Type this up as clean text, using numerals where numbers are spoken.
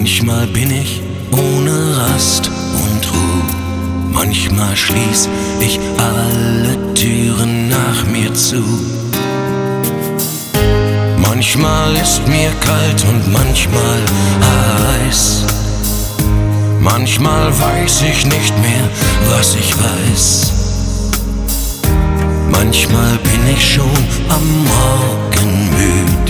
Manchmal bin ich ohne Rast und Ruhe, manchmal schließ ich alle Türen nach mir zu. Manchmal ist mir kalt und manchmal heiß. Manchmal weiß ich nicht mehr, was ich weiß. Manchmal bin ich schon am Morgen müd.